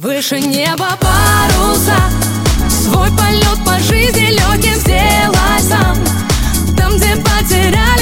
Выше неба паруса, свой полет по жизни легким сделай сам. Там, где потерял